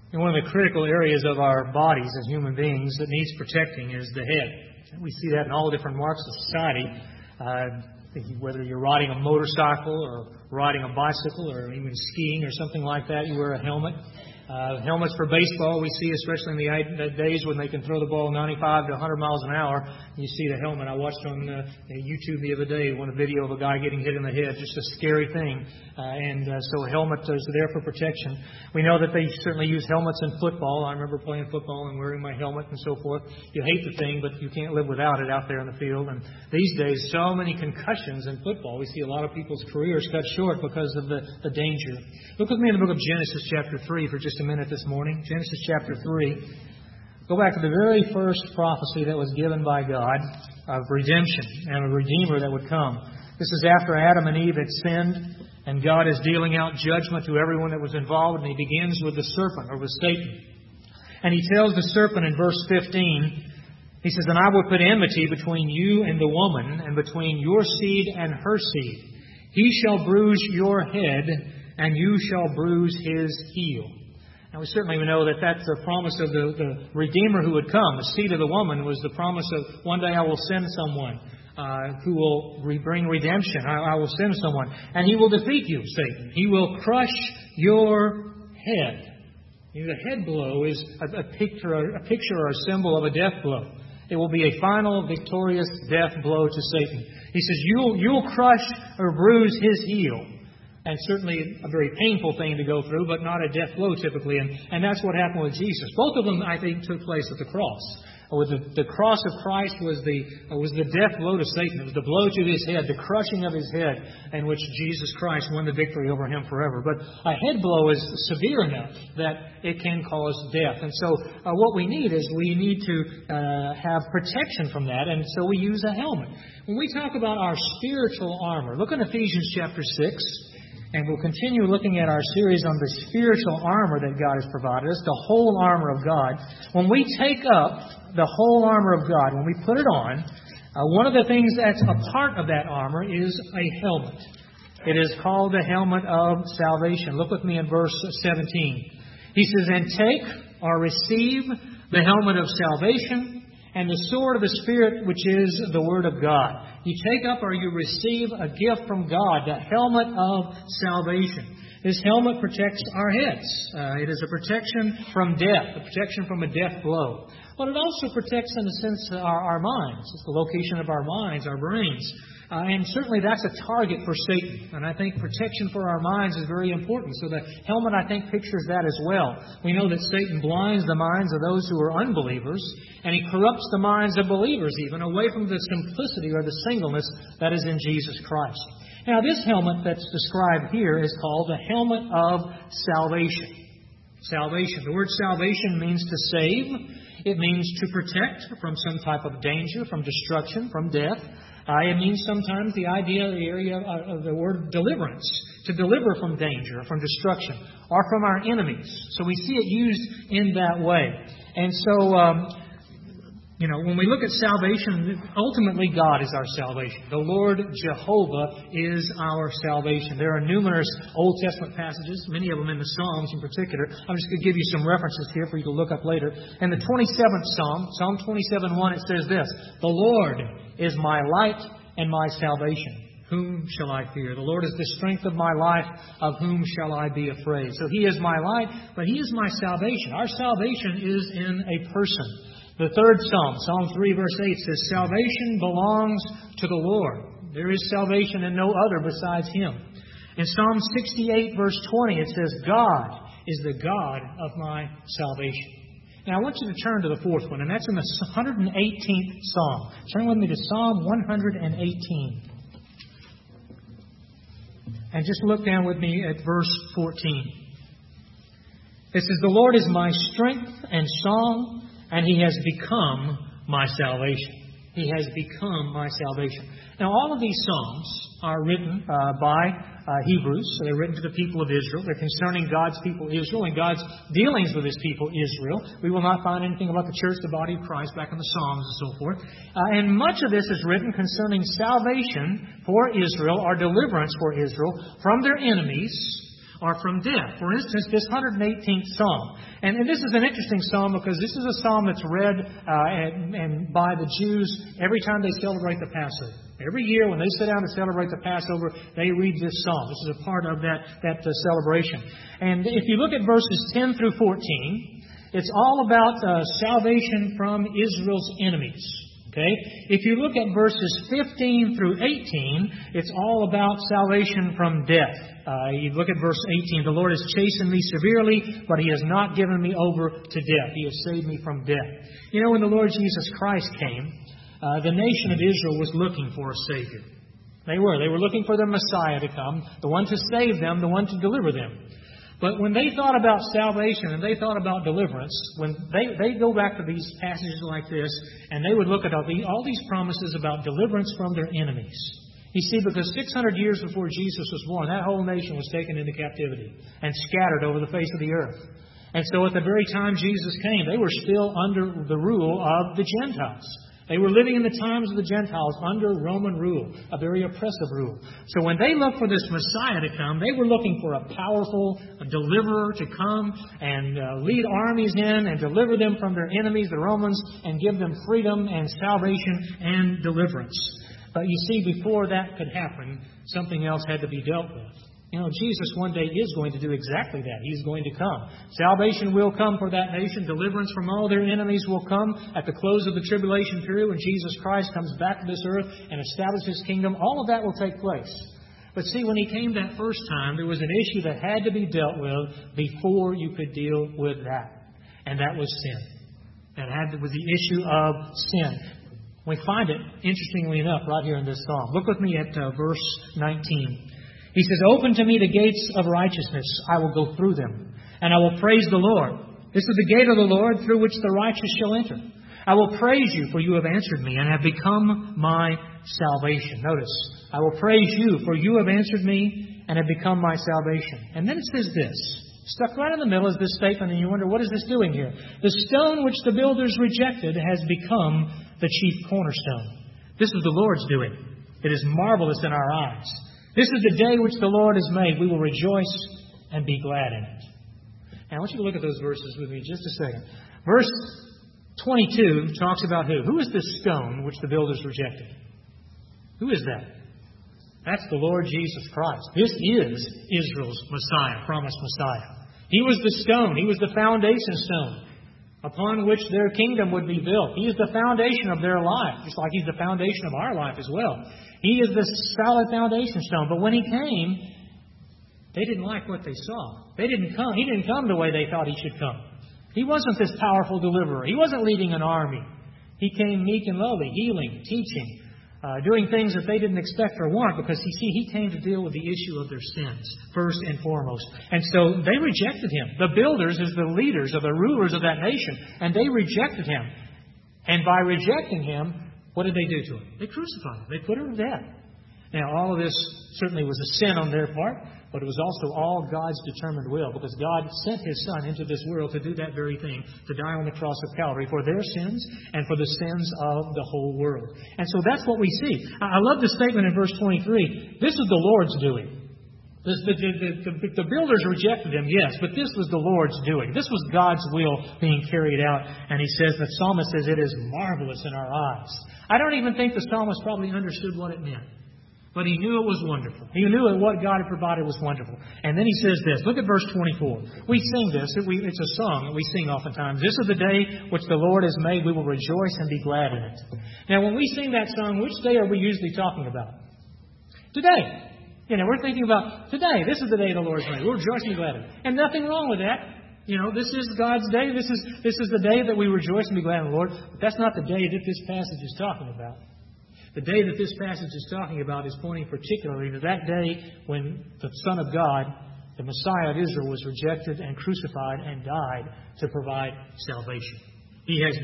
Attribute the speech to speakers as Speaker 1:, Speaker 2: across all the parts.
Speaker 1: And one of the critical areas of our bodies as human beings that needs protecting is the head. We see that in all different marks of society. Whether you're riding a motorcycle or riding a bicycle or even skiing or something like that, you wear a helmet. Helmets for baseball, we see, especially in the days when they can throw the ball 95 to 100 miles an hour. You see the helmet. I watched on YouTube the other day a video of a guy getting hit in the head. Just a scary thing. So a helmet is there for protection. We know that they certainly use helmets in football. I remember playing football and wearing my helmet and so forth. You hate the thing, but you can't live without it out there in the field. And these days, so many concussions in football. We see a lot of people's careers cut short because of the danger. Look with me in the book of Genesis chapter 3 for just a minute this morning. Genesis chapter 3. Go back to the very first prophecy that was given by God of redemption and a Redeemer that would come. This is after Adam and Eve had sinned, and God is dealing out judgment to everyone that was involved, and He begins with the serpent, or with Satan. And He tells the serpent in verse 15, He says, "And I will put enmity between you and the woman, and between your seed and her seed. He shall bruise your head, and you shall bruise his heel." And we certainly know that that's the promise of the Redeemer who would come. The seed of the woman was the promise of, one day I will send someone who will bring redemption. I will send someone. And he will defeat you, Satan. He will crush your head. The head blow is a picture or a symbol of a death blow. It will be a final victorious death blow to Satan. He says, you'll crush or bruise his heel. And certainly a very painful thing to go through, but not a death blow typically. And that's what happened with Jesus. Both of them, I think, took place at the cross. With the cross of Christ was the death blow to Satan. It was the blow to his head, the crushing of his head, in which Jesus Christ won the victory over him forever. But a head blow is severe enough that it can cause death. And so what we need is we need to have protection from that, and so we use a helmet. When we talk about our spiritual armor, look in Ephesians chapter 6. And we'll continue looking at our series on the spiritual armor that God has provided us, the whole armor of God. When we take up the whole armor of God, when we put it on, one of the things that's a part of that armor is a helmet. It is called the helmet of salvation. Look with me in verse 17. He says, "And take or receive the helmet of salvation and the sword of the Spirit, which is the Word of God." You take up or you receive a gift from God, the helmet of salvation. This helmet protects our heads. It is a protection from death, a protection from a death blow. But it also protects, in a sense, our minds. It's the location of our minds, our brains. And certainly that's a target for Satan. And I think protection for our minds is very important. So the helmet, I think, pictures that as well. We know that Satan blinds the minds of those who are unbelievers, and he corrupts the minds of believers even, away from the simplicity or the singleness that is in Jesus Christ. Now, this helmet that's described here is called the helmet of salvation. Salvation. The word salvation means to save. It means to protect from some type of danger, from destruction, from death. It means sometimes the area of the word deliverance, to deliver from danger, from destruction, or from our enemies. So we see it used in that way. And so, when we look at salvation, ultimately God is our salvation. The Lord Jehovah is our salvation. There are numerous Old Testament passages, many of them in the Psalms in particular. I'm just going to give you some references here for you to look up later. In the 27th Psalm, Psalm 27:1, it says this, "The Lord is my light and my salvation. Whom shall I fear? The Lord is the strength of my life. Of whom shall I be afraid?" So He is my light, but He is my salvation. Our salvation is in a person. The third Psalm, Psalm 3 verse 8 says, "Salvation belongs to the Lord. There is salvation in no other besides Him." In Psalm 68 verse 20 it says, "God is the God of my salvation." Now I want you to turn to the fourth one, and that's in the 118th Psalm. Turn with me to Psalm 118. And just look down with me at verse 14. It says, "The Lord is my strength and song, and He has become my salvation." He has become my salvation. Now, all of these Psalms are written by Hebrews. So they're written to the people of Israel. They're concerning God's people Israel and God's dealings with His people Israel. We will not find anything about the church, the body of Christ, back in the Psalms and so forth. And much of this is written concerning salvation for Israel, or deliverance for Israel from their enemies, are from death. For instance, this 118th Psalm. And this is an interesting psalm because this is a psalm that's read and by the Jews every time they celebrate the Passover. Every year when they sit down to celebrate the Passover, they read this psalm. This is a part of that celebration. And if you look at verses 10 through 14, it's all about salvation from Israel's enemies. Okay? If you look at verses 15 through 18, it's all about salvation from death. You look at verse 18, the Lord has chastened me severely, but He has not given me over to death. He has saved me from death. You know, when the Lord Jesus Christ came, the nation of Israel was looking for a Savior. They were. They were looking for the Messiah to come, the one to save them, the one to deliver them. But when they thought about salvation and they thought about deliverance, when they go back to these passages like this, and they would look at all these promises about deliverance from their enemies. You see, because 600 years before Jesus was born, that whole nation was taken into captivity and scattered over the face of the earth. And so at the very time Jesus came, they were still under the rule of the Gentiles. They were living in the times of the Gentiles under Roman rule, a very oppressive rule. So when they looked for this Messiah to come, they were looking for a powerful deliverer to come and lead armies in and deliver them from their enemies, the Romans, and give them freedom and salvation and deliverance. But you see, before that could happen, something else had to be dealt with. You know, Jesus one day is going to do exactly that. He's going to come. Salvation will come for that nation. Deliverance from all their enemies will come at the close of the tribulation period when Jesus Christ comes back to this earth and establishes His kingdom. All of that will take place. But see, when He came that first time, there was an issue that had to be dealt with before you could deal with that. And that was sin. That was the issue of sin. We find it, interestingly enough, right here in this psalm. Look with me at verse 19. He says, "Open to me the gates of righteousness. I will go through them, and I will praise the Lord. This is the gate of the Lord through which the righteous shall enter. I will praise you, for you have answered me, and have become my salvation." Notice, I will praise you, for you have answered me, and have become my salvation. And then it says this. Stuck right in the middle is this statement, and you wonder, what is this doing here? The stone which the builders rejected has become the chief cornerstone. This is the Lord's doing. It is marvelous in our eyes. This is the day which the Lord has made. We will rejoice and be glad in it. Now, I want you to look at those verses with me just a second. Verse 22 talks about who? Who is this stone which the builders rejected? Who is that? That's the Lord Jesus Christ. This is Israel's Messiah, promised Messiah. He was the stone. He was the foundation stone upon which their kingdom would be built. He is the foundation of their life, just like He's the foundation of our life as well. He is the solid foundation stone. But when He came, they didn't like what they saw. They didn't come. He didn't come the way they thought He should come. He wasn't this powerful deliverer. He wasn't leading an army. He came meek and lowly, healing, teaching, doing things that they didn't expect or want, because He came to deal with the issue of their sins first and foremost. And so they rejected Him. The builders is the leaders or the rulers of that nation, and they rejected Him. And by rejecting Him, what did they do to Him? They crucified Him. They put Him to death. Now, all of this certainly was a sin on their part, but it was also all God's determined will, because God sent His Son into this world to do that very thing, to die on the cross of Calvary for their sins and for the sins of the whole world. And so that's what we see. I love the statement in verse 23. This is the Lord's doing. The builders rejected Him, yes, but this was the Lord's doing. This was God's will being carried out. And He says, the psalmist says, it is marvelous in our eyes. I don't even think the psalmist probably understood what it meant. But he knew it was wonderful. He knew that what God had provided was wonderful. And then he says this. Look at verse 24. We sing this. It's a song that we sing oftentimes. This is the day which the Lord has made. We will rejoice and be glad in it. Now, when we sing that song, which day are we usually talking about? Today. You know, we're thinking about today. This is the day the Lord has made. We'll rejoice and be glad in it. And nothing wrong with that. You know, this is God's day. This is the day that we rejoice and be glad in the Lord. But that's not the day that this passage is talking about. The day that this passage is talking about is pointing particularly to that day when the Son of God, the Messiah of Israel, was rejected and crucified and died to provide salvation. He has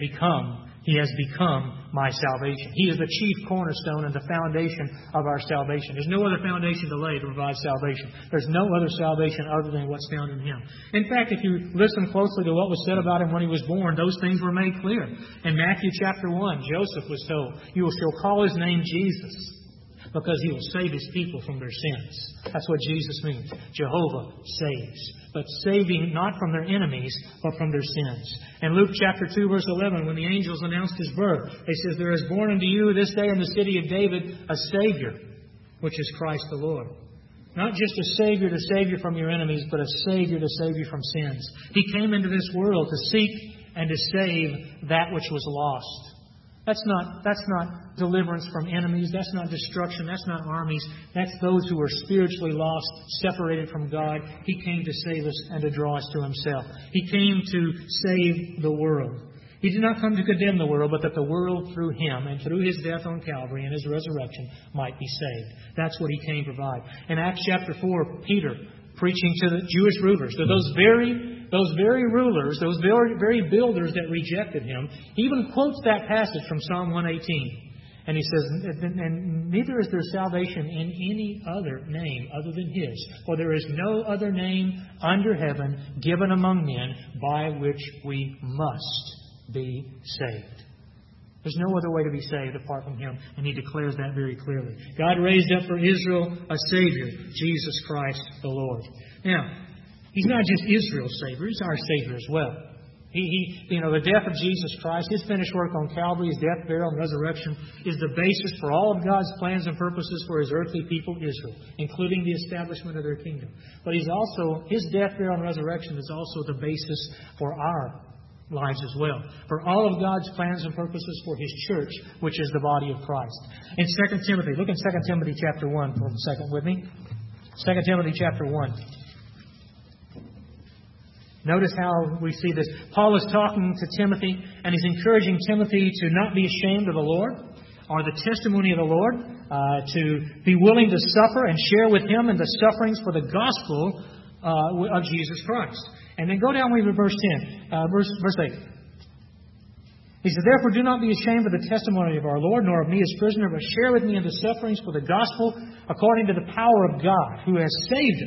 Speaker 1: become my salvation. He is the chief cornerstone and the foundation of our salvation. There's no other foundation to lay to provide salvation. There's no other salvation other than what's found in Him. In fact, if you listen closely to what was said about Him when He was born, those things were made clear. In Matthew chapter 1, Joseph was told, "You shall call His name Jesus, because He will save His people from their sins. That's what Jesus means. Jehovah saves. But saving not from their enemies, but from their sins. In Luke chapter 2, verse 11, when the angels announced His birth, they says, "There is born unto you this day in the city of David a Savior, which is Christ the Lord." Not just a Savior to save you from your enemies, but a Savior to save you from sins. He came into this world to seek and to save that which was lost. That's not deliverance from enemies. That's not destruction. That's not armies. That's those who are spiritually lost, separated from God. He came to save us and to draw us to Himself. He came to save the world. He did not come to condemn the world, but that the world through Him and through His death on Calvary and His resurrection might be saved. That's what He came to provide. In Acts chapter 4, Peter, preaching to the Jewish rulers, to those very rulers, those very builders that rejected Him, he even quotes that passage from Psalm 118. And he says, "And neither is there salvation in any other name other than His. For there is no other name under heaven given among men by which we must be saved." There's no other way to be saved apart from Him, and He declares that very clearly. God raised up for Israel a Savior, Jesus Christ the Lord. Now, He's not just Israel's Savior, He's our Savior as well. The death of Jesus Christ, His finished work on Calvary, His death, burial, and resurrection is the basis for all of God's plans and purposes for His earthly people, Israel, including the establishment of their kingdom. But His death, burial, and resurrection is also the basis for our lives as well, for all of God's plans and purposes for His church, which is the body of Christ. In 2 Timothy, look in 2 Timothy chapter 1 for a second with me. 2 Timothy chapter 1. Notice how we see this. Paul is talking to Timothy, and he's encouraging Timothy to not be ashamed of the Lord or the testimony of the Lord, to be willing to suffer and share with him in the sufferings for the gospel of Jesus Christ. And then go down with verse 10, verse 8. He said, "Therefore do not be ashamed of the testimony of our Lord, nor of me as prisoner, but share with me in the sufferings for the gospel according to the power of God, who has saved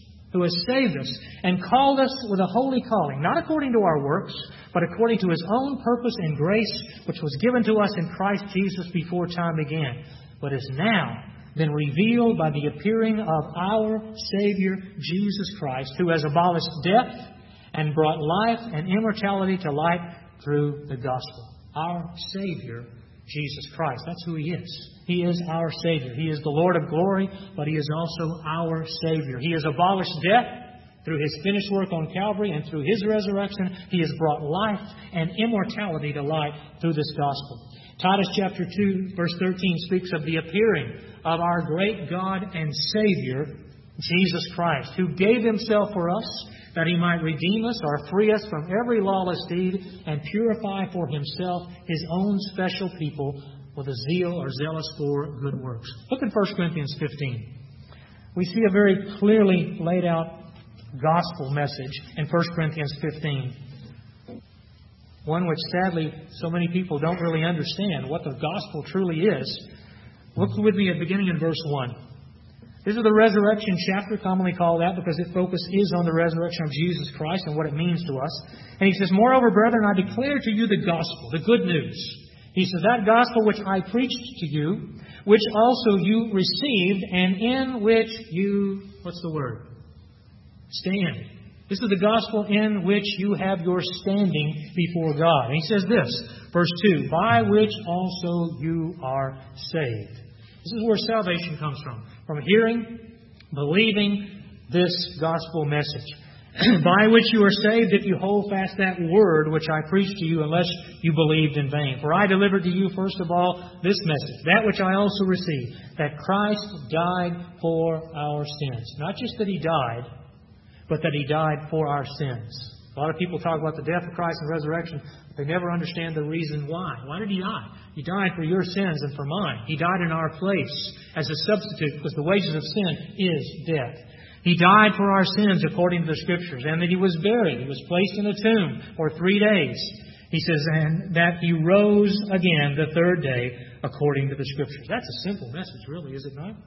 Speaker 1: us, and called us with a holy calling, not according to our works, but according to His own purpose and grace, which was given to us in Christ Jesus before time began, but is now been revealed by the appearing of our Savior, Jesus Christ, who has abolished death and brought life and immortality to light through the gospel." Our Savior, Jesus Christ. That's who He is. He is our Savior. He is the Lord of glory, but He is also our Savior. He has abolished death through His finished work on Calvary, and through His resurrection, He has brought life and immortality to light through this gospel. Titus chapter 2, verse 13 speaks of the appearing of our great God and Savior, Jesus Christ, who gave Himself for us, that He might redeem us or free us from every lawless deed and purify for Himself His own special people with a zeal or zealous for good works. Look at 1 Corinthians 15. We see a very clearly laid out gospel message in 1 Corinthians 15. One which sadly so many people don't really understand what the gospel truly is. Look with me at the beginning in verse 1. This is the resurrection chapter, commonly called that because its focus is on the resurrection of Jesus Christ and what it means to us. And he says, "Moreover, brethren, I declare to you the gospel," the good news. He says, "That gospel which I preached to you, which also you received, and in which you," what's the word? "Stand." This is the gospel in which you have your standing before God. And he says this, verse 2, "By which also you are saved." This is where salvation comes from hearing, believing this gospel message. "By which you are saved if you hold fast that word which I preached to you, unless you believed in vain. For I delivered to you first of all this message, that which I also received, that Christ died for our sins." Not just that He died, but that He died for our sins. A lot of people talk about the death of Christ and resurrection, but they never understand the reason why. Why did He die? He died for your sins and for mine. He died in our place as a substitute, because the wages of sin is death. He died for our sins according to the Scriptures, and that He was buried. He was placed in a tomb for 3 days. He says, and that He rose again the third day according to the Scriptures. That's a simple message, really, is it not?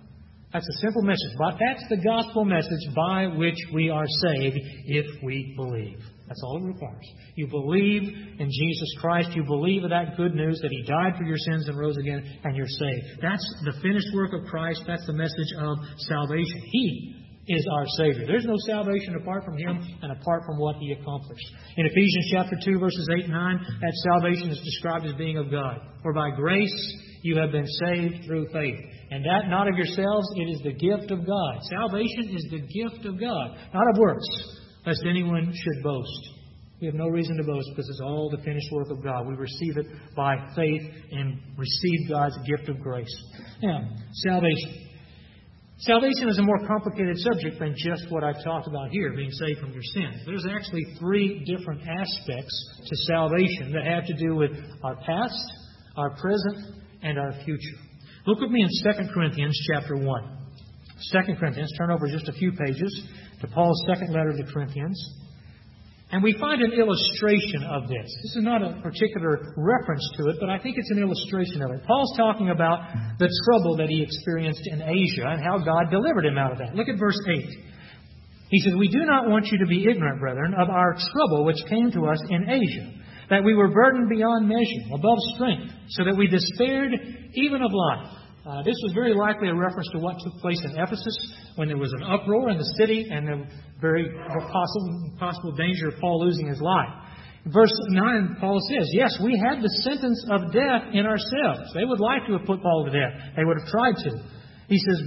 Speaker 1: That's a simple message. But that's the gospel message by which we are saved if we believe. That's all it requires. You believe in Jesus Christ. You believe in that good news that He died for your sins and rose again, and you're saved. That's the finished work of Christ. That's the message of salvation. He is our Savior. There's no salvation apart from Him and apart from what He accomplished. In Ephesians chapter 2, verses 8 and 9, that salvation is described as being of God. For by grace you have been saved through faith. And that not of yourselves, it is the gift of God. Salvation is the gift of God, not of works, lest anyone should boast. We have no reason to boast because it's all the finished work of God. We receive it by faith and receive God's gift of grace. Now, salvation. Salvation is a more complicated subject than just what I've talked about here, being saved from your sins. There's actually 3 different aspects to salvation that have to do with our past, our present, and our future. Look with me in 2 Corinthians chapter 1. 2 Corinthians, turn over just a few pages to Paul's second letter to the Corinthians. And we find an illustration of this. This is not a particular reference to it, but I think it's an illustration of it. Paul's talking about the trouble that he experienced in Asia and how God delivered him out of that. Look at verse 8. He says, "We do not want you to be ignorant, brethren, of our trouble which came to us in Asia, that we were burdened beyond measure, above strength, so that we despaired even of life." This was very likely a reference to what took place in Ephesus when there was an uproar in the city and the very possible danger of Paul losing his life. In verse 9, Paul says, yes, we had the sentence of death in ourselves. They would like to have put Paul to death. They would have tried to. He says,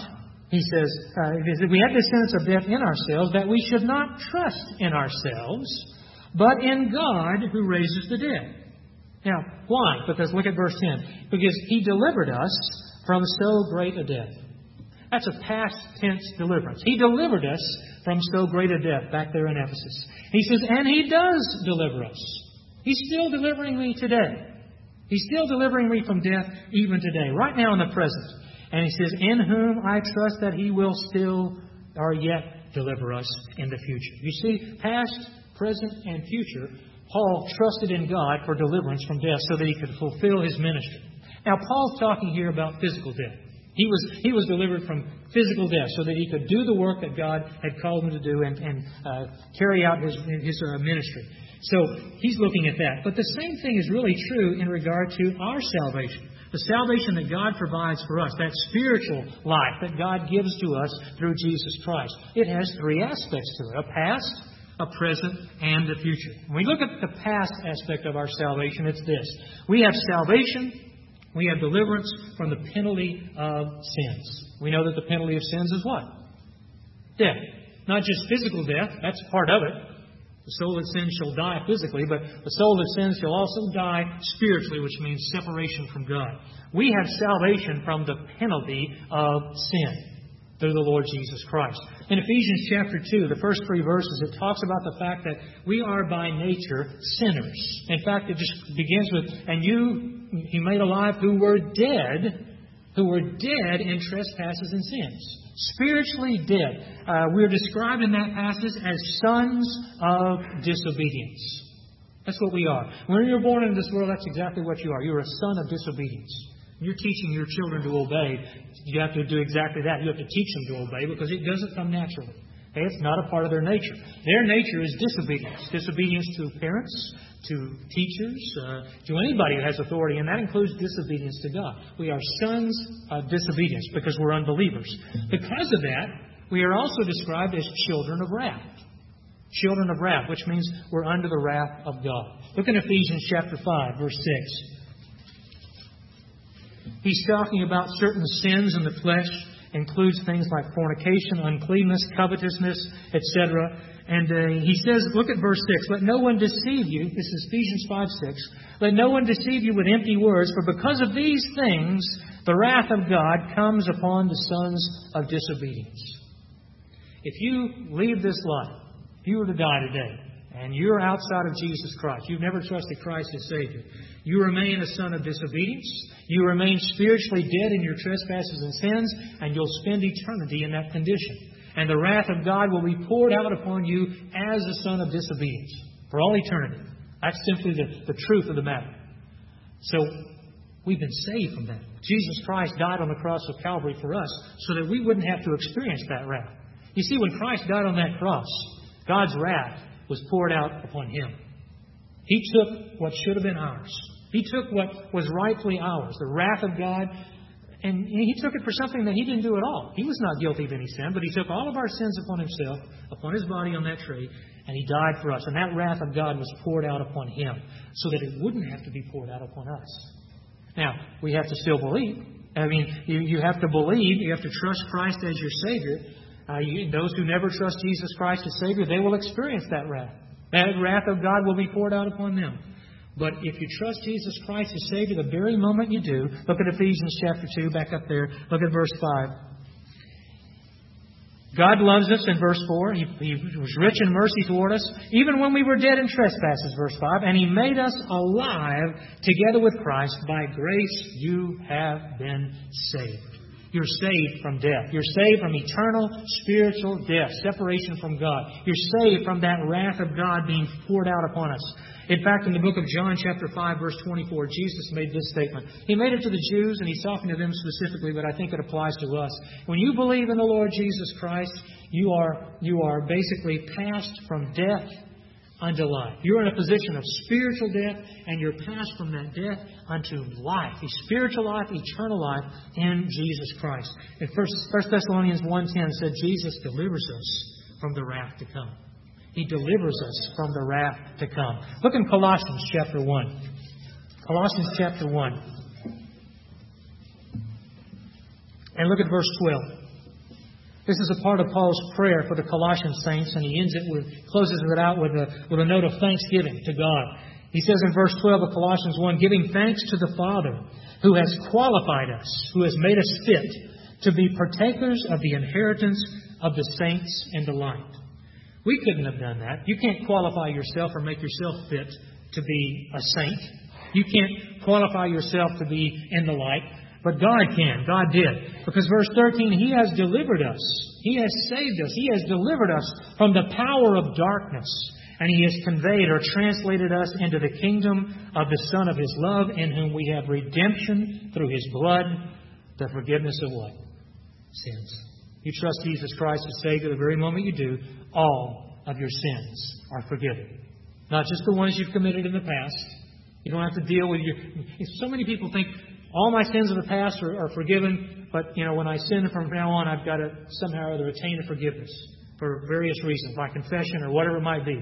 Speaker 1: we had this sentence of death in ourselves, that we should not trust in ourselves, but in God who raises the dead. Now, why? Because look at verse 10. Because He delivered us from so great a death. That's a past tense deliverance. He delivered us from so great a death back there in Ephesus. He says, and He does deliver us. He's still delivering me today. He's still delivering me from death even today, right now in the present. And He says, in whom I trust that He will still or yet deliver us in the future. You see, past, present, and future, Paul trusted in God for deliverance from death so that he could fulfill his ministry. Now, Paul's talking here about physical death. He was delivered from physical death so that he could do the work that God had called him to do and carry out his ministry. So he's looking at that. But the same thing is really true in regard to our salvation. The salvation that God provides for us, that spiritual life that God gives to us through Jesus Christ. It has 3 aspects to it: a past, a present, and a future. When we look at the past aspect of our salvation, it's this. We have salvation, we have deliverance from the penalty of sins. We know that the penalty of sins is what? Death. Not just physical death, that's part of it. The soul that sins shall die physically, but the soul that sins shall also die spiritually, which means separation from God. We have salvation from the penalty of sin through the Lord Jesus Christ. In Ephesians chapter 2, the first 3 verses, it talks about the fact that we are by nature sinners. In fact, it just begins with, and He made alive who were dead in trespasses and sins. Spiritually dead. We're described in that passage as sons of disobedience. That's what we are. When you're born into this world, that's exactly what you are. You're a son of disobedience. You're teaching your children to obey. You have to do exactly that. You have to teach them to obey because it doesn't come naturally. Okay? It's not a part of their nature. Their nature is disobedience. Disobedience to parents, to teachers, to anybody who has authority, and that includes disobedience to God. We are sons of disobedience because we're unbelievers. Because of that, we are also described as children of wrath. Children of wrath, which means we're under the wrath of God. Look in Ephesians chapter 5, verse 6. He's talking about certain sins in the flesh, includes things like fornication, uncleanness, covetousness, etc. And he says, look at verse 6, let no one deceive you, this is Ephesians 5:6, let no one deceive you with empty words, for because of these things the wrath of God comes upon the sons of disobedience. If you leave this life, if you were to die today, and you're outside of Jesus Christ, you've never trusted Christ as Savior, you remain a son of disobedience, you remain spiritually dead in your trespasses and sins, and you'll spend eternity in that condition. And the wrath of God will be poured out upon you as a son of disobedience for all eternity. That's simply the truth of the matter. So We've been saved from that. Jesus Christ died on the cross of Calvary for us so that we wouldn't have to experience that wrath. You see, when Christ died on that cross, God's wrath was poured out upon Him. He took what should have been ours. He took what was rightfully ours, the wrath of God, and He took it for something that He didn't do at all. He was not guilty of any sin, but He took all of our sins upon Himself, upon His body on that tree, and He died for us. And that wrath of God was poured out upon Him so that it wouldn't have to be poured out upon us. Now, we have to still believe. I mean, you have to believe. You have to trust Christ as your Savior. Those who never trust Jesus Christ as Savior, they will experience that wrath. That wrath of God will be poured out upon them. But if you trust Jesus Christ as Savior the very moment you do, look at Ephesians chapter 2, back up there. Look at verse 5. God loves us in verse 4. He was rich in mercy toward us, even when we were dead in trespasses, verse 5. And He made us alive together with Christ. By grace you have been saved. You're saved from death. You're saved from eternal spiritual death, separation from God. You're saved from that wrath of God being poured out upon us. In fact, in the book of John, chapter 5, verse 24, Jesus made this statement. He made it to the Jews, and He's talking to them specifically, but I think it applies to us. When you believe in the Lord Jesus Christ, you are basically passed from death unto life. You're in a position of spiritual death, and you're passed from that death unto life, a spiritual life, eternal life in Jesus Christ. In 1 Thessalonians 1:10 said, Jesus delivers us from the wrath to come. He delivers us from the wrath to come. Look in Colossians chapter 1. Colossians chapter 1. And look at verse 12. This is a part of Paul's prayer for the Colossian saints, and he closes it out with a note of thanksgiving to God. He says in verse 12 of Colossians 1, giving thanks to the Father who has qualified us, who has made us fit to be partakers of the inheritance of the saints in the light. We couldn't have done that. You can't qualify yourself or make yourself fit to be a saint. You can't qualify yourself to be in the light. But God can. God did. Because verse 13, He has delivered us. He has saved us. He has delivered us from the power of darkness. And He has conveyed or translated us into the kingdom of the Son of His love, in whom we have redemption through His blood, the forgiveness of what? Sins. You trust Jesus Christ as Savior the very moment you do, all of your sins are forgiven. Not just the ones you've committed in the past. You don't have to deal with So many people think all my sins of the past are forgiven, but when I sin from now on, I've got to somehow or other attain a forgiveness for various reasons, by confession or whatever it might be,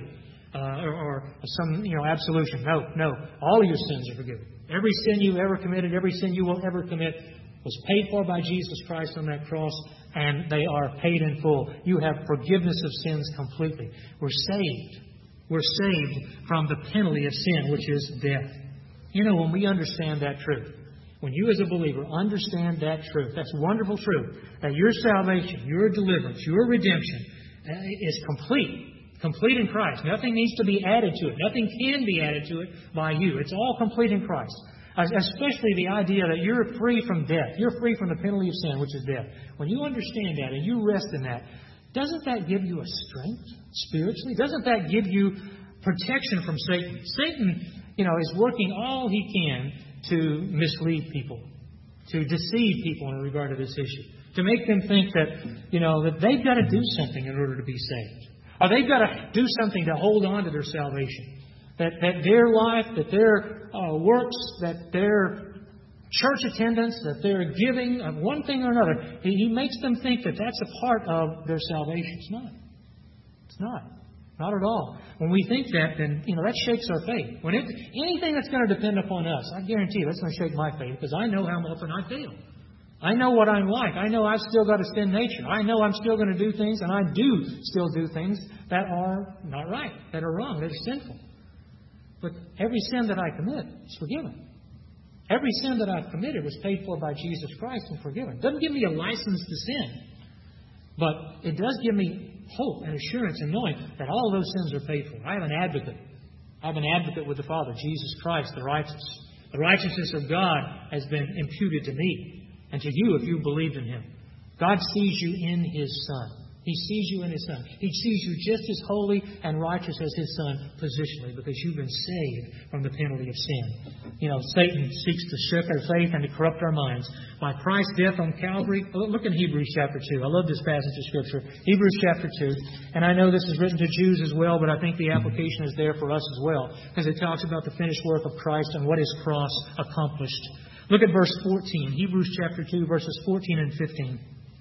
Speaker 1: or some absolution. No, all of your sins are forgiven. Every sin you ever committed, every sin you will ever commit, was paid for by Jesus Christ on that cross, and they are paid in full. You have forgiveness of sins completely. We're saved. We're saved from the penalty of sin, which is death. When we understand that truth, when you as a believer understand that truth, that's wonderful truth, that your salvation, your deliverance, your redemption is complete in Christ. Nothing needs to be added to it. Nothing can be added to it by you. It's all complete in Christ. Especially the idea that you're free from death. You're free from the penalty of sin, which is death. When you understand that and you rest in that, doesn't that give you a strength spiritually? Doesn't that give you protection from Satan? Satan, is working all he can to mislead people, to deceive people in regard to this issue, to make them think that, that they've got to do something in order to be saved. Or they've got to do something to hold on to their salvation. That their life, that their works, that their church attendance, that their giving of one thing or another, he makes them think that that's a part of their salvation. It's not. It's not. Not at all. When we think that, then that shakes our faith. Anything that's going to depend upon us, I guarantee you that's going to shake my faith, because I know how often I fail. I know what I'm like. I know I've still got a sin nature. I know I'm still going to do things, and I do still do things that are not right, that are wrong, that are sinful. But every sin that I commit is forgiven. Every sin that I've committed was paid for by Jesus Christ and forgiven. It doesn't give me a license to sin, but it does give me hope and assurance in knowing that all those sins are paid for. I have an advocate. I have an advocate with the Father, Jesus Christ, the righteous. The righteousness of God has been imputed to me and to you if you believed in Him. God sees you in His Son. He sees you in His Son. He sees you just as holy and righteous as His Son positionally, because you've been saved from the penalty of sin. Satan seeks to shook our faith and to corrupt our minds. By Christ's death on Calvary, look in Hebrews chapter 2. I love this passage of Scripture. Hebrews chapter 2. And I know this is written to Jews as well, but I think the application is there for us as well, because it talks about the finished work of Christ and what His cross accomplished. Look at verse 14. Hebrews chapter 2, verses 14 and 15.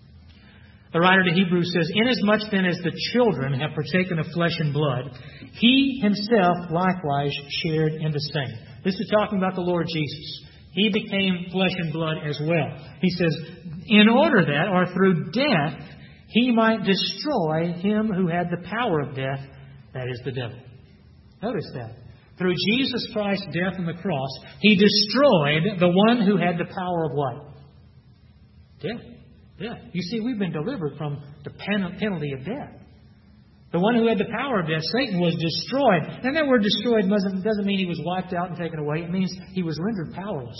Speaker 1: The writer to Hebrews says, "Inasmuch then as the children have partaken of flesh and blood, He Himself likewise shared in the same." This is talking about the Lord Jesus. He became flesh and blood as well. He says, in order that, or through death, He might destroy him who had the power of death, that is the devil. Notice that. Through Jesus Christ's death on the cross, He destroyed the one who had the power of what? Death. Death. You see, we've been delivered from the penalty of death. The one who had the power of death, Satan, was destroyed. And that word destroyed doesn't mean he was wiped out and taken away. It means he was rendered powerless.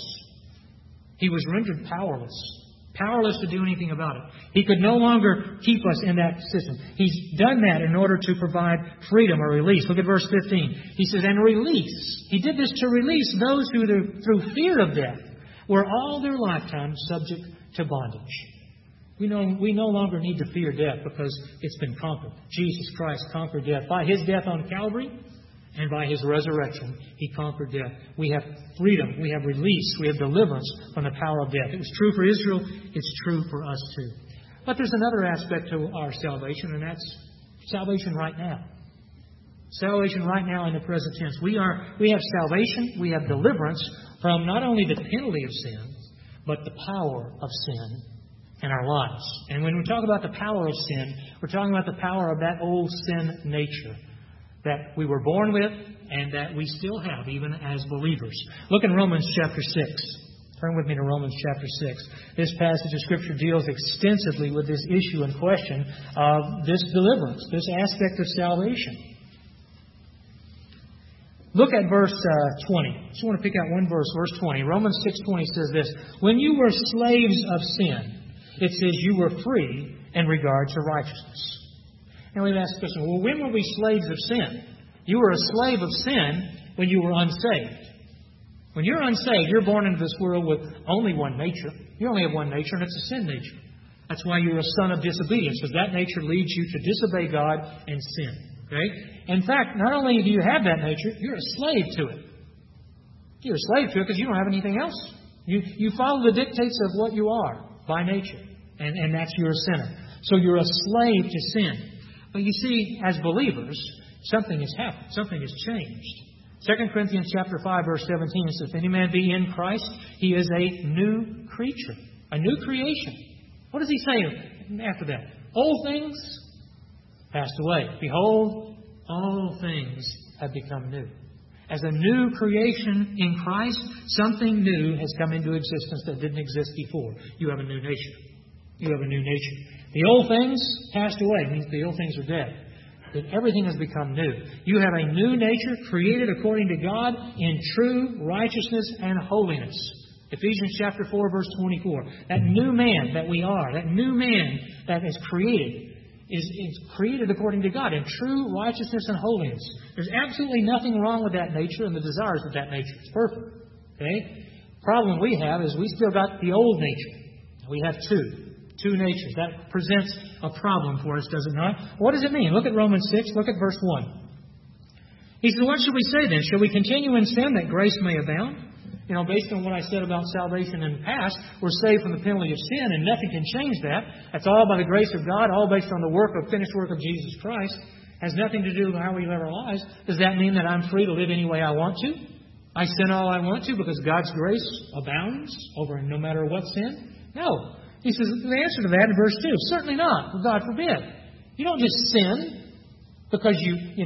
Speaker 1: He was rendered powerless. Powerless to do anything about it. He could no longer keep us in that system. He's done that in order to provide freedom or release. Look at verse 15. He says, and release. He did this to release those who, through fear of death, were all their lifetime subject to bondage. We no longer need to fear death because it's been conquered. Jesus Christ conquered death. By His death on Calvary and by His resurrection, He conquered death. We have freedom. We have release. We have deliverance from the power of death. It was true for Israel. It's true for us too. But there's another aspect to our salvation, and that's salvation right now. Salvation right now in the present tense. We have salvation. We have deliverance from not only the penalty of sin, but the power of sin in our lives. And when we talk about the power of sin, we're talking about the power of that old sin nature that we were born with and that we still have even as believers. Look in Romans chapter 6. Turn with me to Romans chapter 6. This passage of Scripture deals extensively with this issue and question of this deliverance, this aspect of salvation. Look at verse 20. I just want to pick out one verse, verse 20. Romans 6:20 says this, when you were slaves of sin, it says you were free in regard to righteousness. Now we've asked the question, well, when were we slaves of sin? You were a slave of sin when you were unsaved. When you're unsaved, you're born into this world with only one nature. You only have one nature, and it's a sin nature. That's why you're a son of disobedience, because that nature leads you to disobey God and sin. Okay? In fact, not only do you have that nature, you're a slave to it. You're a slave to it because you don't have anything else. You follow the dictates of what you are by nature. And that's you're a sinner. So you're a slave to sin. But you see, as believers, something has happened. Something has changed. 2 Corinthians chapter 5, verse 17 says, if any man be in Christ, he is a new creature. A new creation. What does he say after that? Old things passed away. Behold, all things have become new. As a new creation in Christ, something new has come into existence that didn't exist before. You have a new nature. You have a new nature. The old things passed away. It means the old things are dead. That everything has become new. You have a new nature created according to God in true righteousness and holiness. Ephesians chapter 4, verse 24. That new man that we are, that new man that is created, is created according to God in true righteousness and holiness. There's absolutely nothing wrong with that nature and the desires of that nature. It's perfect. Okay? The problem we have is we still got the old nature. We have two natures. That presents a problem for us, does it not? What does it mean? Look at Romans 6. Look at verse 1. He says, what should we say then? Shall we continue in sin that grace may abound? Based on what I said about salvation in the past, we're saved from the penalty of sin, and nothing can change that. That's all by the grace of God, all based on the finished work of Jesus Christ. Has nothing to do with how we live our lives. Does that mean that I'm free to live any way I want to? I sin all I want to because God's grace abounds over no matter what sin? No. He says the answer to that in verse 2, certainly not. For God forbid. You don't just sin because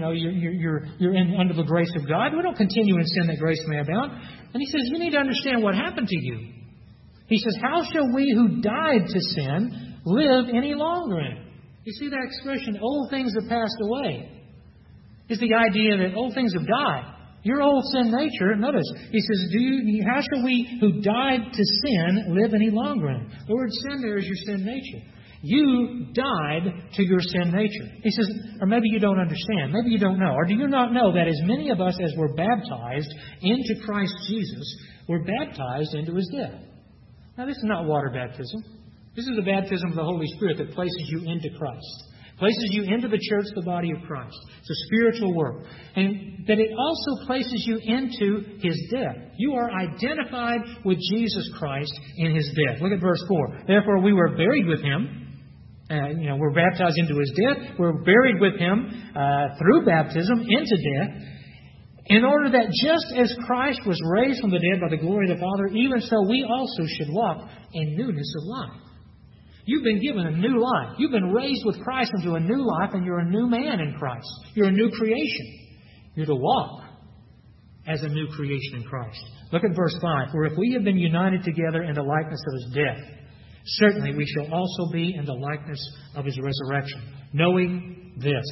Speaker 1: you're under the grace of God. We don't continue in sin that grace may abound. And he says you need to understand what happened to you. He says, how shall we who died to sin live any longer in it? You see that expression, old things have passed away, is the idea that old things have died. Your old sin nature, notice, he says, how shall we who died to sin live any longer in it? The word sin there is your sin nature. You died to your sin nature. He says, or maybe you don't understand. Maybe you don't know. Or do you not know that as many of us as were baptized into Christ Jesus were baptized into His death? Now, this is not water baptism. This is the baptism of the Holy Spirit that places you into Christ. Places you into the church, the body of Christ. It's a spiritual work. And that it also places you into His death. You are identified with Jesus Christ in His death. Look at verse 4. Therefore we were buried with Him. We're baptized into His death. We're buried with Him through baptism into death. In order that just as Christ was raised from the dead by the glory of the Father, even so we also should walk in newness of life. You've been given a new life. You've been raised with Christ into a new life, and you're a new man in Christ. You're a new creation. You're to walk as a new creation in Christ. Look at verse 5. For if we have been united together in the likeness of His death, certainly we shall also be in the likeness of His resurrection. Knowing this.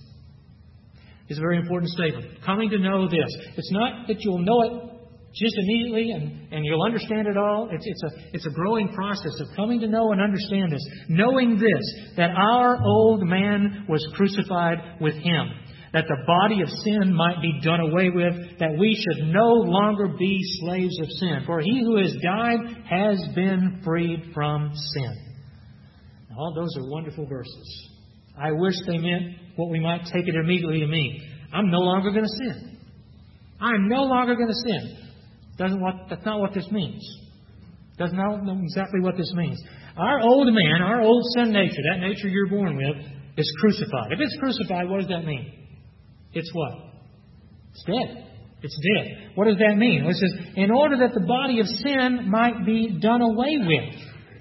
Speaker 1: It's a very important statement. Coming to know this. It's not that you'll know it just immediately and you'll understand it all. It's a growing process of coming to know and understand this. Knowing this, that our old man was crucified with Him, that the body of sin might be done away with, that we should no longer be slaves of sin. For he who has died has been freed from sin. Now, all those are wonderful verses. I wish they meant what we might take it immediately to mean. I'm no longer going to sin. I'm no longer going to sin. That's not what this means. Does not know exactly what this means. Our old man, our old sin nature, that nature you're born with, is crucified. If it's crucified, what does that mean? It's what? It's dead. It's dead. What does that mean? Well, it says, in order that the body of sin might be done away with.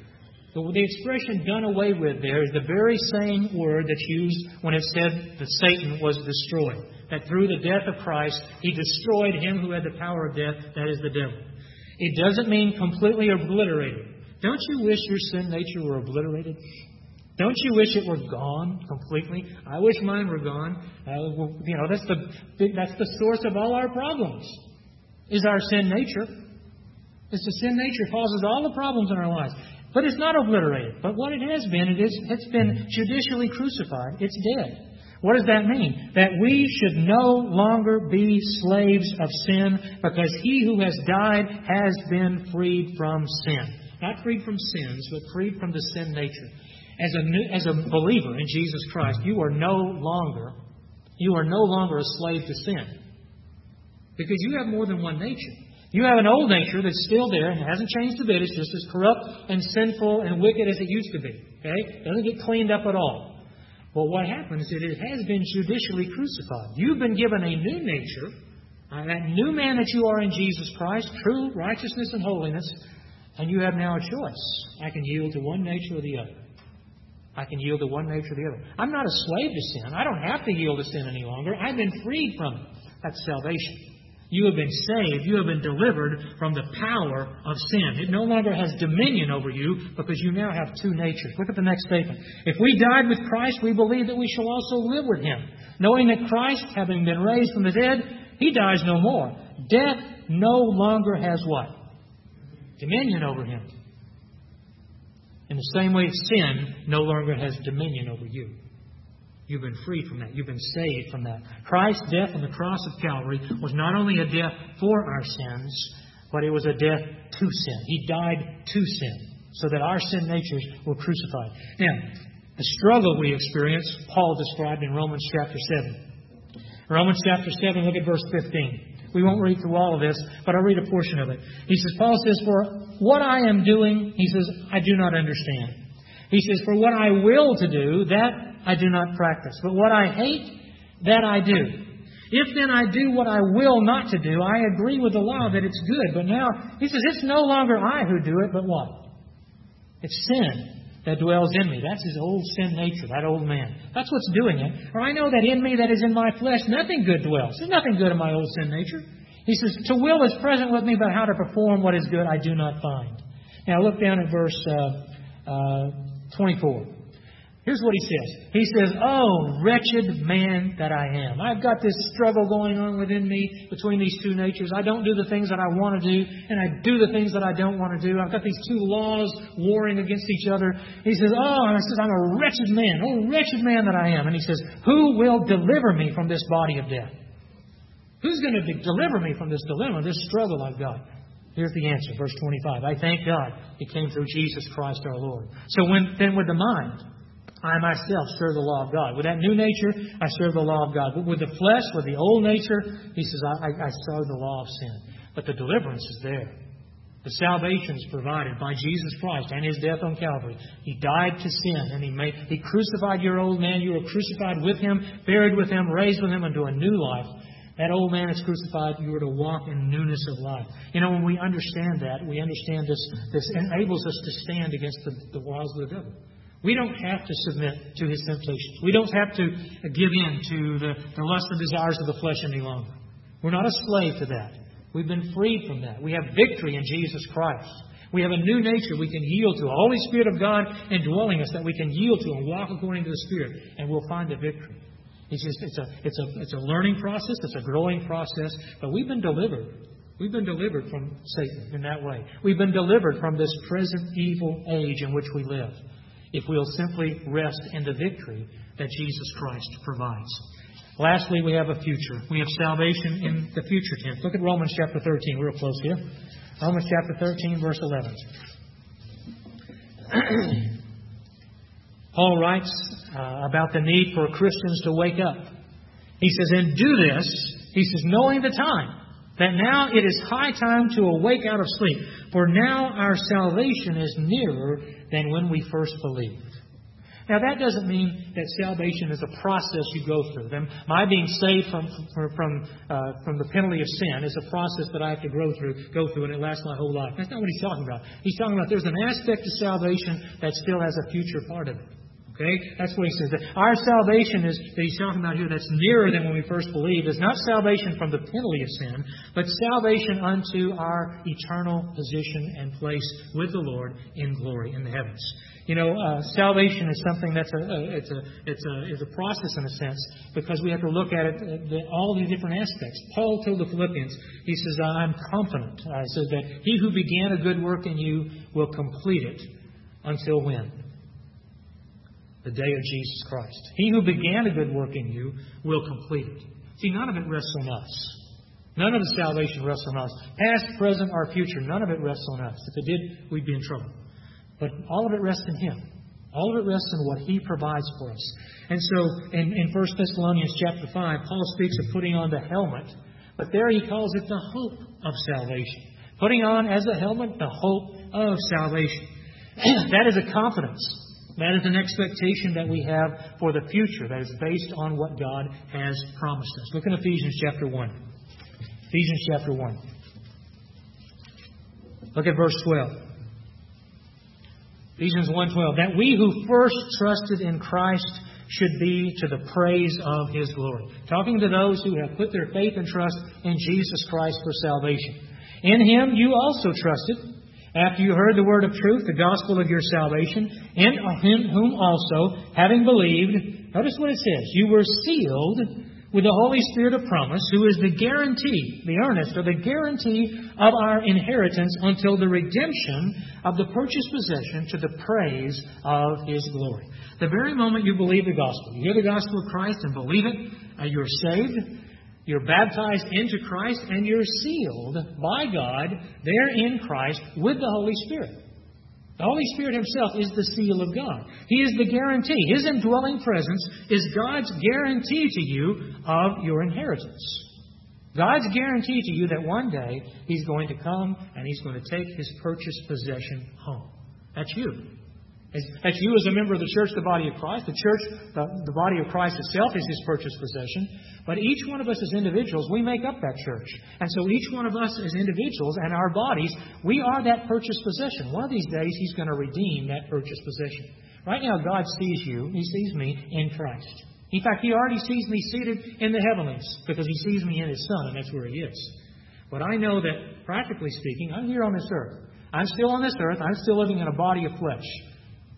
Speaker 1: The expression done away with there is the very same word that's used when it said that Satan was destroyed. That through the death of Christ, He destroyed him who had the power of death, that is the devil. It doesn't mean completely obliterated. Don't you wish your sin nature were obliterated? Don't you wish it were gone completely? I wish mine were gone. That's the source of all our problems, is our sin nature. It's the sin nature causes all the problems in our lives. But it's not obliterated. But what it has been, it's been judicially crucified. It's dead. What does that mean? That we should no longer be slaves of sin, because he who has died has been freed from sin. Not freed from sins, but freed from the sin nature. As a believer in Jesus Christ, you are no longer a slave to sin. Because you have more than one nature. You have an old nature that's still there and hasn't changed a bit. It's just as corrupt and sinful and wicked as it used to be. Okay? It doesn't get cleaned up at all. But what happens is it has been judicially crucified. You've been given a new nature, that new man that you are in Jesus Christ, true righteousness and holiness, and you have now a choice. I can yield to one nature or the other. I can yield to one nature or the other. I'm not a slave to sin. I don't have to yield to sin any longer. I've been freed from it. That's salvation. You have been saved. You have been delivered from the power of sin. It no longer has dominion over you because you now have two natures. Look at the next statement. If we died with Christ, we believe that we shall also live with Him. Knowing that Christ, having been raised from the dead, He dies no more. Death no longer has what? Dominion over Him. In the same way, sin no longer has dominion over you. You've been freed from that. You've been saved from that. Christ's death on the cross of Calvary was not only a death for our sins, but it was a death to sin. He died to sin so that our sin natures were crucified. Now, the struggle we experience, Paul described in Romans chapter 7. Romans chapter 7, look at verse 15. We won't read through all of this, but I'll read a portion of it. He says, Paul says, for what I am doing, he says, I do not understand. He says, for what I will to do, that I do not practice. But what I hate, that I do. If then I do what I will not to do, I agree with the law that it's good. But now, he says, it's no longer I who do it, but what? It's sin that dwells in me. That's his old sin nature, that old man. That's what's doing it. For I know that in me, that is in my flesh, nothing good dwells. There's nothing good in my old sin nature. He says, to will is present with me, but how to perform what is good I do not find. Now look down at verse 24. Here's what he says. He says, "Oh, wretched man that I am. I've got this struggle going on within me between these two natures. I don't do the things that I want to do, and I do the things that I don't want to do. I've got these two laws warring against each other." He says, I'm a wretched man. Oh, wretched man that I am. And he says, "Who will deliver me from this body of death?" Who's going to deliver me from this dilemma, this struggle I've got? Here's the answer, verse 25. "I thank God He came through Jesus Christ our Lord." So then with the mind, I myself serve the law of God. With that new nature, I serve the law of God. But with the flesh, with the old nature, he says, I serve the law of sin. But the deliverance is there. The salvation is provided by Jesus Christ and His death on Calvary. He died to sin, and He crucified your old man. You were crucified with Him, buried with Him, raised with Him into a new life. That old man is crucified. You are to walk in newness of life. When we understand that, we understand this enables us to stand against the wiles of the devil. We don't have to submit to his temptations. We don't have to give in to the lust and desires of the flesh any longer. We're not a slave to that. We've been freed from that. We have victory in Jesus Christ. We have a new nature we can yield to, a Holy Spirit of God indwelling us that we can yield to and walk according to the Spirit, and we'll find the victory. It's a learning process. It's a growing process. But we've been delivered. We've been delivered from Satan in that way. We've been delivered from this present evil age in which we live, if we'll simply rest in the victory that Jesus Christ provides. Lastly, we have a future. We have salvation in the future tense. Look at Romans chapter 13. We're real close here. Romans chapter 13, verse 11. Paul writes about the need for Christians to wake up. He says, "And do this," he says, "knowing the time, that now it is high time to awake out of sleep. For now our salvation is nearer than when we first believed." Now that doesn't mean that salvation is a process you go through. My being saved from the penalty of sin is a process that I have to go through, and it lasts my whole life. That's not what he's talking about. He's talking about there's an aspect of salvation that still has a future part of it. Okay? That's what he says. That our salvation that he's talking about here that's nearer than when we first believed is not salvation from the penalty of sin, but salvation unto our eternal position and place with the Lord in glory in the heavens. Salvation is something that's a process in a sense, because we have to look at it, all the different aspects. Paul told the Philippians, he says, "I'm confident," says that he who began a good work in you will complete it until when? The day of Jesus Christ. He who began a good work in you will complete it. See, none of it rests on us. None of the salvation rests on us. Past, present, or future, none of it rests on us. If it did, we'd be in trouble. But all of it rests in Him. All of it rests in what He provides for us. And so, in 1 Thessalonians chapter 5, Paul speaks of putting on the helmet, but there he calls it the hope of salvation. Putting on as a helmet the hope of salvation. That is a confidence. That is an expectation that we have for the future that is based on what God has promised us. Look in Ephesians chapter 1. Ephesians chapter 1. Look at verse 12. Ephesians 1:12. "That we who first trusted in Christ should be to the praise of His glory." Talking to those who have put their faith and trust in Jesus Christ for salvation. "In Him you also trusted, after you heard the word of truth, the gospel of your salvation, in Him whom also, having believed," notice what it says, "you were sealed with the Holy Spirit of promise, who is the guarantee, the earnest, or the guarantee of our inheritance until the redemption of the purchased possession to the praise of His glory." The very moment you believe the gospel, you hear the gospel of Christ and believe it, you're saved, you're baptized into Christ, and you're sealed by God there in Christ with the Holy Spirit. The Holy Spirit Himself is the seal of God. He is the guarantee. His indwelling presence is God's guarantee to you of your inheritance. God's guarantee to you that one day He's going to come and He's going to take His purchased possession home. That's you. That's you as a member of the church, the body of Christ. The church, the body of Christ itself is His purchased possession. But each one of us as individuals, we make up that church. And so each one of us as individuals and our bodies, we are that purchased possession. One of these days He's going to redeem that purchased possession. Right now God sees you, He sees me in Christ. In fact, He already sees me seated in the heavenlies because He sees me in His Son, and that's where He is. But I know that, practically speaking, I'm here on this earth. I'm still on this earth. I'm still living in a body of flesh.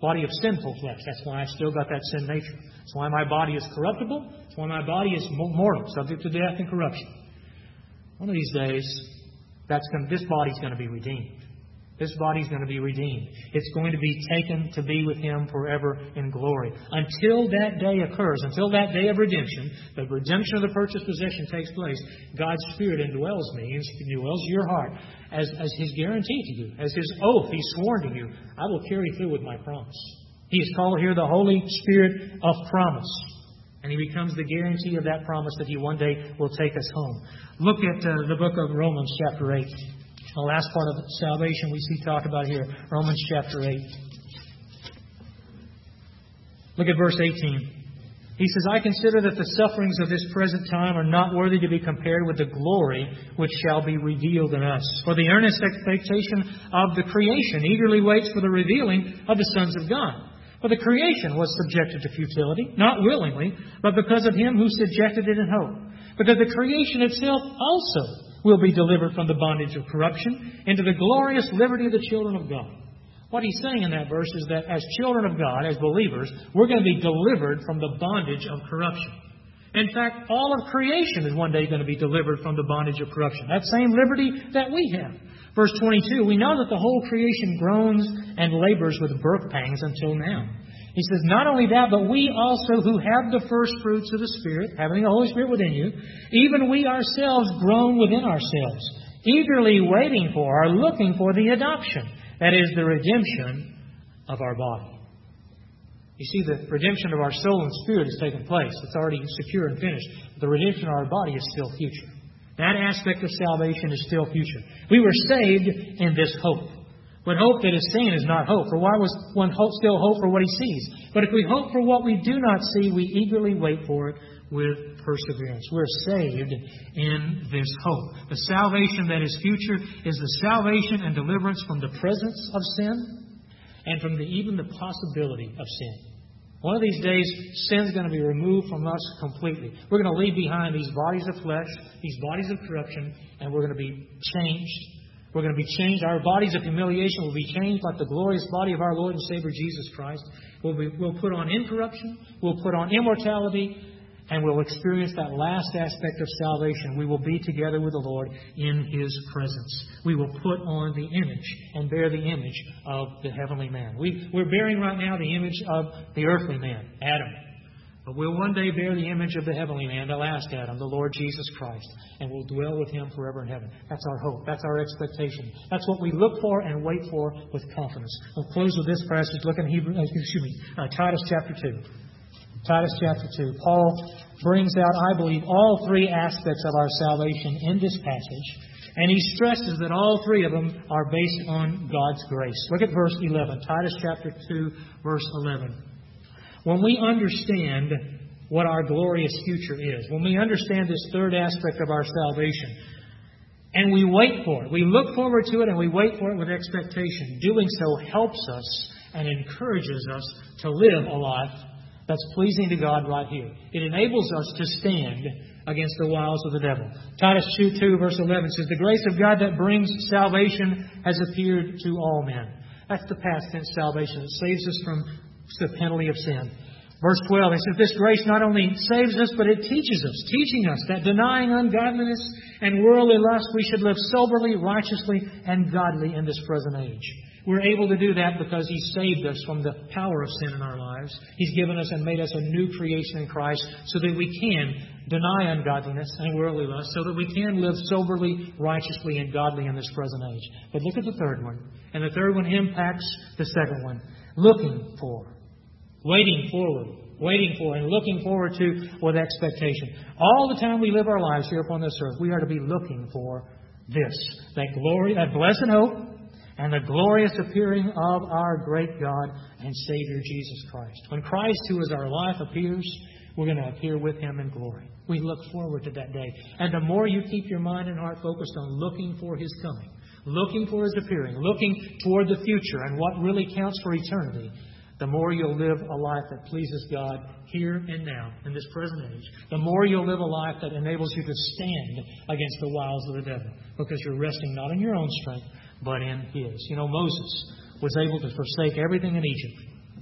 Speaker 1: body of sinful flesh. That's why I've still got that sin nature. That's why my body is corruptible. That's why my body is mortal, subject to death and corruption. One of these days, this body's going to be redeemed. This body's going to be redeemed. It's going to be taken to be with Him forever in glory. Until that day occurs, until that day of redemption, the redemption of the purchased possession takes place, God's Spirit indwells me, indwells your heart, as His guarantee to you, as His oath He's sworn to you. I will carry through with my promise. He is called here the Holy Spirit of promise. And He becomes the guarantee of that promise that He one day will take us home. Look at the book of Romans chapter 8. The last part of salvation we see talked about here. Romans chapter 8. Look at verse 18. He says, I consider that the sufferings of this present time are not worthy to be compared with the glory which shall be revealed in us. For the earnest expectation of the creation eagerly waits for the revealing of the sons of God. For the creation was subjected to futility, not willingly, but because of Him who subjected it in hope. Because the creation itself also will be delivered from the bondage of corruption into the glorious liberty of the children of God. What he's saying in that verse is that as children of God, as believers, we're going to be delivered from the bondage of corruption. In fact, all of creation is one day going to be delivered from the bondage of corruption. That same liberty that we have. Verse 22, we know that the whole creation groans and labors with birth pangs until now. He says, not only that, but we also who have the first fruits of the Spirit, having the Holy Spirit within you, even we ourselves groan within ourselves, eagerly waiting for or looking for the adoption, that is, the redemption of our body. You see, the redemption of our soul and spirit has taken place. It's already secure and finished. But the redemption of our body is still future. That aspect of salvation is still future. We were saved in this hope. But hope that is seen is not hope. For why was one still hope for what he sees? But if we hope for what we do not see, we eagerly wait for it with perseverance. We're saved in this hope. The salvation that is future is the salvation and deliverance from the presence of sin and from even the possibility of sin. One of these days, sin's going to be removed from us completely. We're going to leave behind these bodies of flesh, these bodies of corruption, and we're going to be changed. We're going to be changed. Our bodies of humiliation will be changed like the glorious body of our Lord and Savior Jesus Christ. We'll put on incorruption. We'll put on immortality. And we'll experience that last aspect of salvation. We will be together with the Lord in His presence. We will put on the image and bear the image of the heavenly man. We're bearing right now the image of the earthly man, Adam. But we'll one day bear the image of the heavenly man, the last Adam, the Lord Jesus Christ. And we'll dwell with Him forever in heaven. That's our hope. That's our expectation. That's what we look for and wait for with confidence. We'll close with this passage. Look in Titus chapter 2. Titus chapter 2. Paul brings out, I believe, all three aspects of our salvation in this passage. And he stresses that all three of them are based on God's grace. Look at verse 11. Titus chapter 2, verse 11. When we understand what our glorious future is, when we understand this third aspect of our salvation, and we wait for it, we look forward to it and we wait for it with expectation, doing so helps us and encourages us to live a life that's pleasing to God right here. It enables us to stand against the wiles of the devil. Titus 2 verse 11 says, the grace of God that brings salvation has appeared to all men. That's the past tense salvation. It saves us from the penalty of sin. Verse 12, it says, this grace not only saves us, but it teaches us, teaching us that denying ungodliness and worldly lust, we should live soberly, righteously, and godly in this present age. We're able to do that because He saved us from the power of sin in our lives. He's given us and made us a new creation in Christ so that we can deny ungodliness and worldly lust, so that we can live soberly, righteously, and godly in this present age. But look at the third one. And the third one impacts the second one. Looking for. Waiting forward. Waiting for and looking forward to with expectation. All the time we live our lives here upon this earth, we are to be looking for this. That glory, that blessed hope, and the glorious appearing of our great God and Savior Jesus Christ. When Christ, who is our life, appears, we're going to appear with Him in glory. We look forward to that day. And the more you keep your mind and heart focused on looking for His coming, looking for His appearing, looking toward the future and what really counts for eternity, the more you'll live a life that pleases God here and now, in this present age. The more you'll live a life that enables you to stand against the wiles of the devil, because you're resting not in your own strength, but in His. You know, Moses was able to forsake everything in Egypt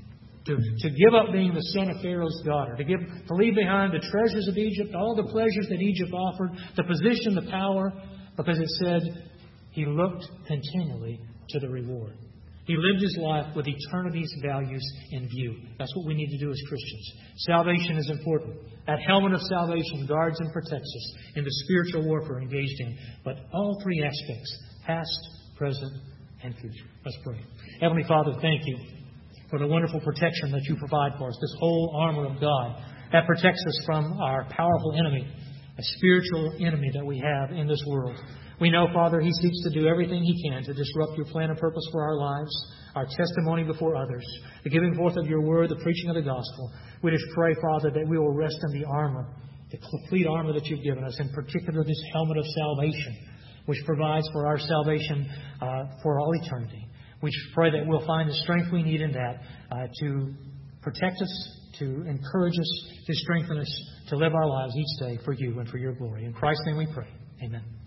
Speaker 1: To give up being the son of Pharaoh's daughter, to leave behind the treasures of Egypt, all the pleasures that Egypt offered, the position, the power, because it said he looked continually to the reward. He lived his life with eternity's values in view. That's what we need to do as Christians. Salvation is important. That helmet of salvation guards and protects us in the spiritual warfare engaged in. But all three aspects, past, present, and future. Let's pray. Heavenly Father, thank you for the wonderful protection that you provide for us, this whole armor of God that protects us from our powerful enemy, a spiritual enemy that we have in this world. We know, Father, he seeks to do everything he can to disrupt your plan and purpose for our lives, our testimony before others, the giving forth of your word, the preaching of the gospel. We just pray, Father, that we will rest in the armor, the complete armor that you've given us, in particular this helmet of salvation, which provides for our salvation for all eternity. We just pray that we'll find the strength we need in that to protect us, to encourage us, to strengthen us, to live our lives each day for you and for your glory. In Christ's name we pray. Amen.